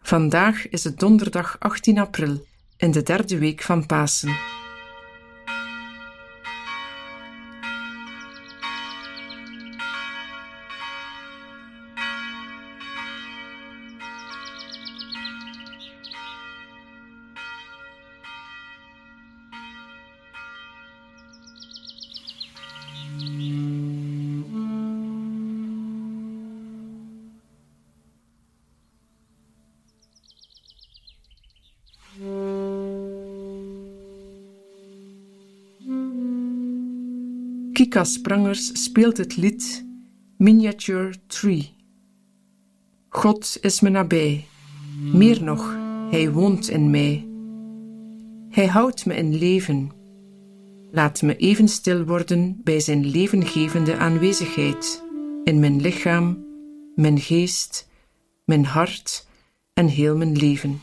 Vandaag is het donderdag 18 april, in de derde week van Pasen. Kika Sprangers speelt het lied Miniature Tree. God is me nabij, meer nog, Hij woont in mij. Hij houdt me in leven. Laat me even stil worden bij zijn levengevende aanwezigheid, in mijn lichaam, mijn geest, mijn hart en heel mijn leven.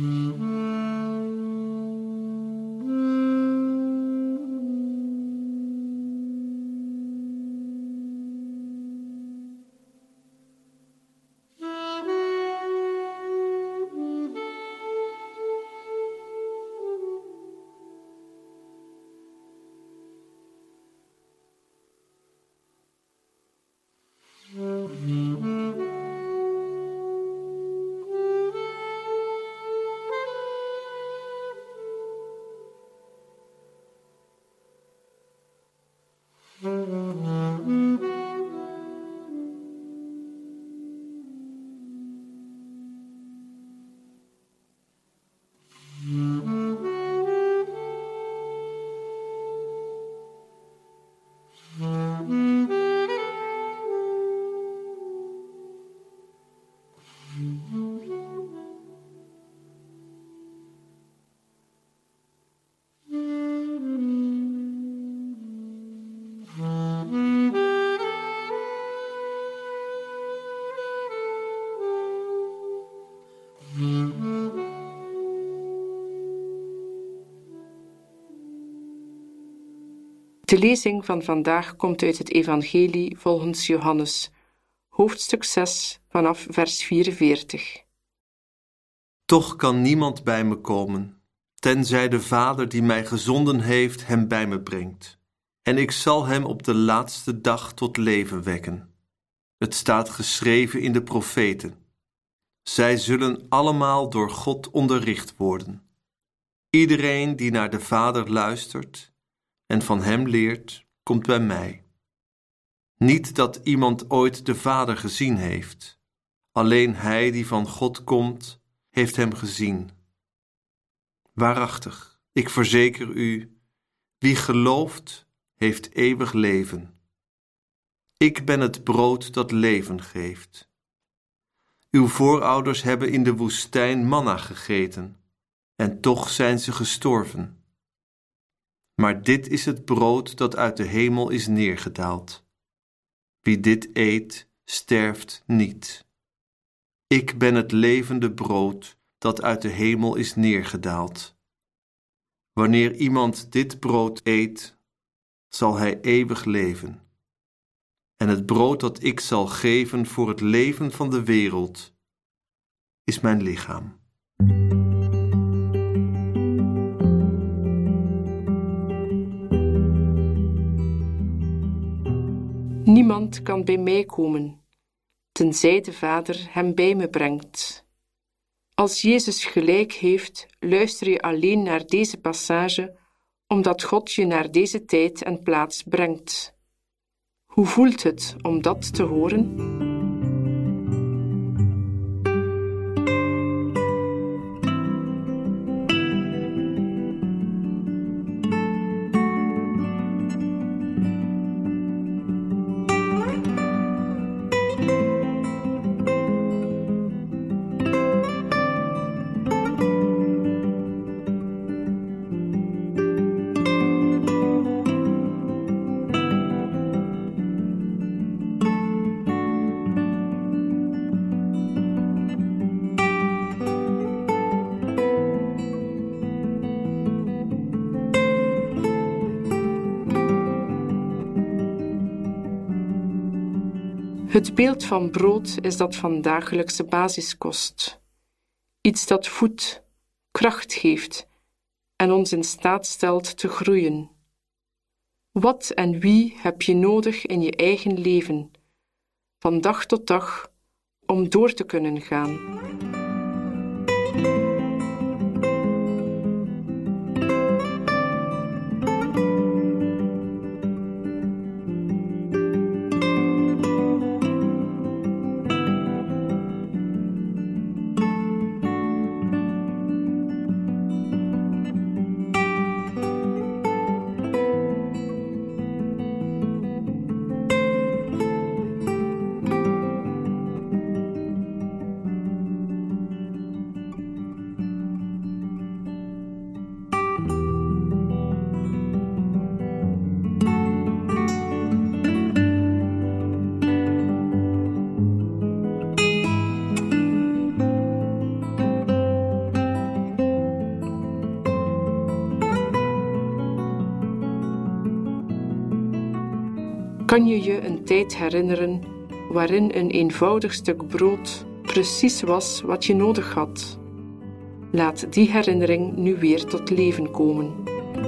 De lezing van vandaag komt uit het Evangelie volgens Johannes, hoofdstuk 6, vanaf vers 44. Toch kan niemand bij me komen, tenzij de Vader die mij gezonden heeft hem bij me brengt. En ik zal hem op de laatste dag tot leven wekken. Het staat geschreven in de profeten. Zij zullen allemaal door God onderricht worden. Iedereen die naar de Vader luistert en van hem leert, komt bij mij. Niet dat iemand ooit de Vader gezien heeft. Alleen hij die van God komt, heeft hem gezien. Waarachtig, ik verzeker u, wie gelooft, heeft eeuwig leven. Ik ben het brood dat leven geeft. Uw voorouders hebben in de woestijn manna gegeten, en toch zijn ze gestorven. Maar dit is het brood dat uit de hemel is neergedaald. Wie dit eet, sterft niet. Ik ben het levende brood dat uit de hemel is neergedaald. Wanneer iemand dit brood eet, zal hij eeuwig leven. En het brood dat ik zal geven voor het leven van de wereld, is mijn lichaam. Niemand kan bij mij komen, tenzij de Vader hem bij me brengt. Als Jezus gelijk heeft, luister je alleen naar deze passage, omdat God je naar deze tijd en plaats brengt. Hoe voelt het om dat te horen? Het beeld van brood is dat van dagelijkse basiskost. Iets dat voedt, kracht geeft en ons in staat stelt te groeien. Wat en wie heb je nodig in je eigen leven, van dag tot dag, om door te kunnen gaan? Kan je je een tijd herinneren waarin een eenvoudig stuk brood precies was wat je nodig had? Laat die herinnering nu weer tot leven komen.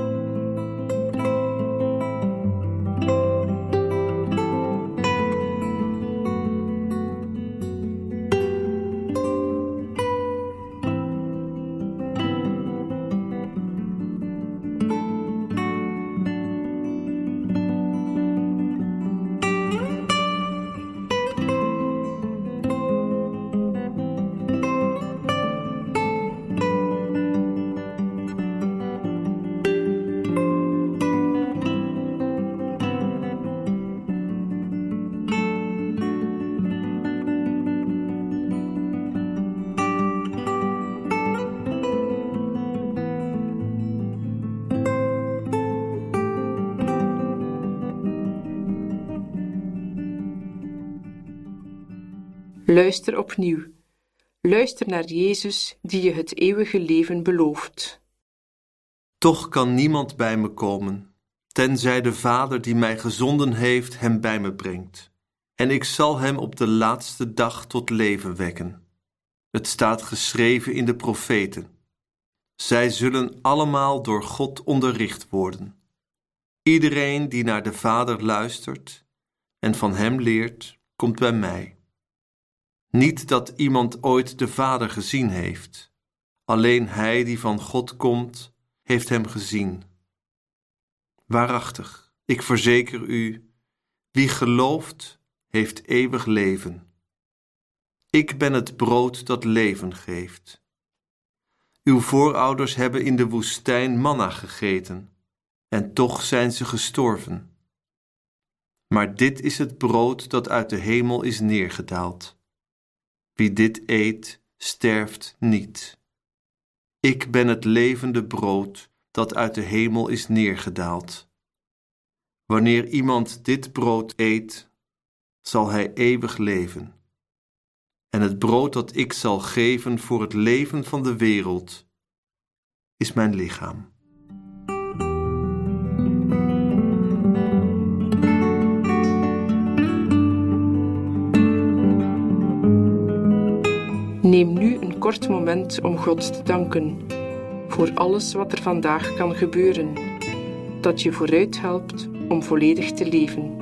Luister opnieuw. Luister naar Jezus die je het eeuwige leven belooft. Toch kan niemand bij me komen, tenzij de Vader die mij gezonden heeft hem bij me brengt. En ik zal hem op de laatste dag tot leven wekken. Het staat geschreven in de profeten. Zij zullen allemaal door God onderricht worden. Iedereen die naar de Vader luistert en van hem leert, komt bij mij. Niet dat iemand ooit de Vader gezien heeft. Alleen hij die van God komt, heeft hem gezien. Waarachtig, ik verzeker u, wie gelooft, heeft eeuwig leven. Ik ben het brood dat leven geeft. Uw voorouders hebben in de woestijn manna gegeten, en toch zijn ze gestorven. Maar dit is het brood dat uit de hemel is neergedaald. Wie dit eet, sterft niet. Ik ben het levende brood dat uit de hemel is neergedaald. Wanneer iemand dit brood eet, zal hij eeuwig leven. En het brood dat ik zal geven voor het leven van de wereld, is mijn lichaam. Neem nu een kort moment om God te danken voor alles wat er vandaag kan gebeuren, dat je vooruit helpt om volledig te leven.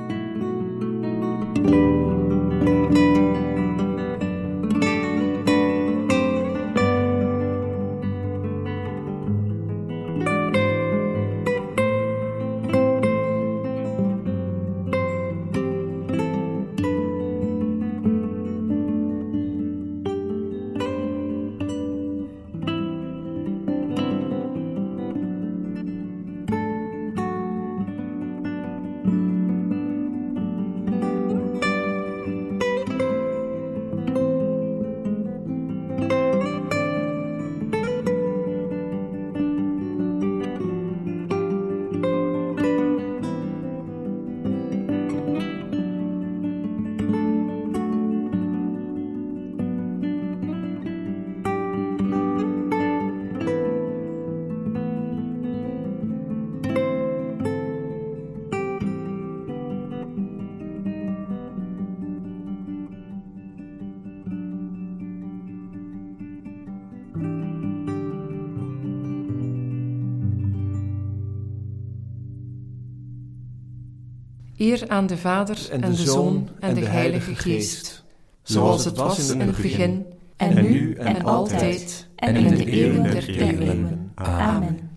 Eer aan de Vader en de Zoon en de Heilige Geest, zoals het was in het begin, en nu en altijd, en in de eeuwen der eeuwen. Amen.